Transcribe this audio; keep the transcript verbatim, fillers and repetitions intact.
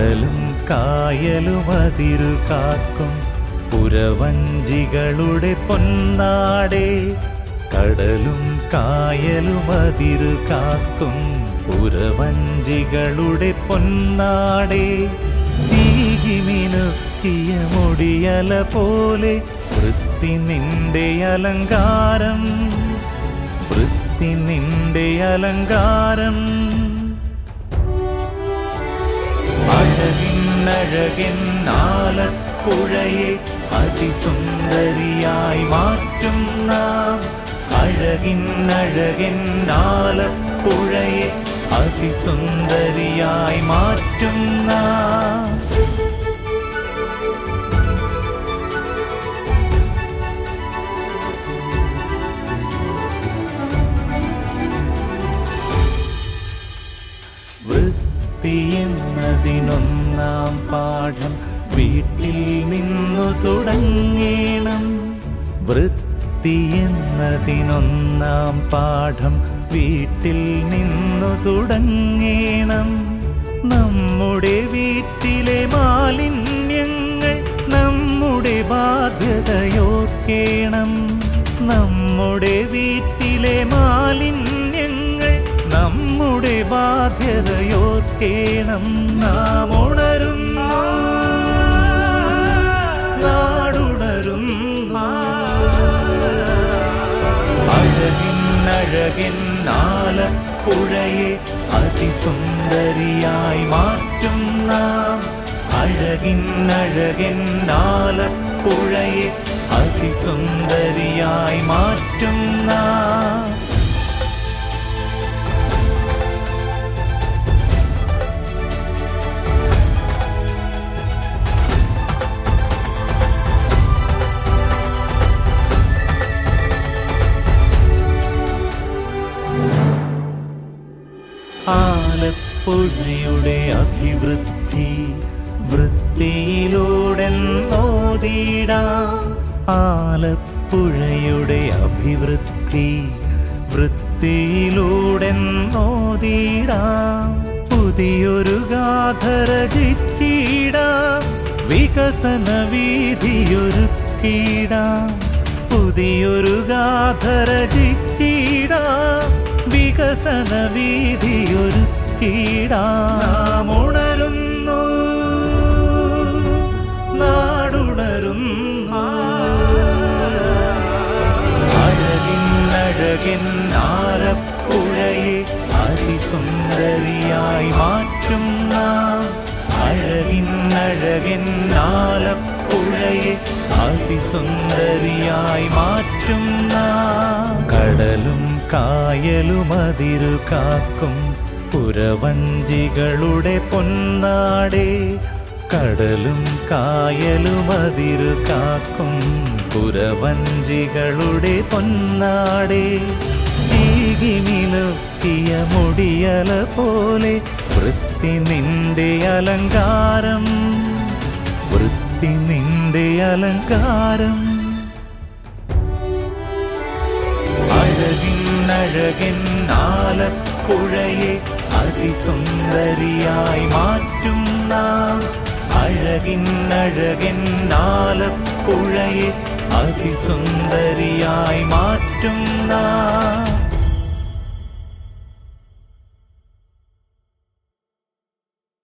കടലും കായലും അതിരു കാക്കും പുരവഞ്ചികളുടെ പൊന്നാടേ. കടലും കായലും അതിരു കാക്കും പുരവഞ്ചികളുടെ പൊന്നാടേ. ചീകിമിനുക്കിയ മുടിയല പോലെ വൃത്തി നിന്റെ അലങ്കാരം, വൃത്തി നിന്റെ അലങ്കാരം. അഴകിന്നഴകിൻ ആലപ്പുഴയെ അതിസുന്ദരിയായി മാറ്റും നാം. അഴകിന്നഴകിൻ ആലപ്പുഴയെ അതിസുന്ദരിയായി മാറ്റും നാം. വൃത്തിയെന്നതിനൊന്നാം പാഠം വീട്ടിൽ നിന്നു തുടങ്ങേണം. വൃത്തിയെന്നതിനൊന്നാം പാഠം വീട്ടിൽ നിന്നു തുടങ്ങേണം. നമ്മുടെ വീട്ടിലെ മാലിന്യങ്ങൾ നമ്മുടെ ബാധ്യതയോർക്കേണം. നമ്മുടെ വീട്ടിലെ മാലിന്യങ്ങൾ നമ്മുടെ ബാധ്യതയോർക്കേണം. നാം ഉണരുന്നു, നാടുണരുന്നു. അഴകിന്നഴകിൻ ആലപ്പുഴയെ അതിസുന്ദരിയായി മാറ്റും നാം. അഴകിന്നഴകിൻ ആലപ്പുഴയെ അതിസുന്ദരിയായി മാറ്റും നാം. ആലപ്പുഴയുടെ അഭിവൃദ്ധി വൃത്തിയിലൂടെ നോദിടാം. ആലപ്പുഴയുടെ അഭിവൃദ്ധി വൃത്തിയിലൂടെ നോദിടാം. പുതിയൊരു ഗാഥ രചിച്ചിടാം, വികസന വീഥിയൊരുക്കിടാം. പുതിയൊരു ഗാഥ രചിച്ചിടാം, വികസന വീഥിയൊരുക്കിടാം. ഉണരുന്നു, നാടുണരുന്നു. അഴകിന്നഴകിൻ ആലപ്പുഴയെ അതിസുന്ദരിയായി മാറ്റും നാം. അഴകിന്നഴകിൻ ആലപ്പുഴയെ അതിസുന്ദരിയായി മാറ്റും നാം. കടലും കായലും അതിരു കാക്കും പുരവഞ്ചികളുടെ പൊന്നാടേ. കടലും കായലും അതിരു കാക്കും പുരവഞ്ചികളുടെ പൊന്നാടേ. ചീകിമിനുക്കിയ മുടിയല പോലെ വൃത്തി നിന്റെ അലങ്കാരം, വൃത്തി നിന്റെ അലങ്കാരം. അഴകിന്നഴകിൻ ആലപ്പുഴയെ അതിസുന്ദരിയായി മാറ്റും നാം. അഴകിന്നഴകിൻ ആലപ്പുഴയെ അതിസുന്ദരിയായി മാറ്റും നാം.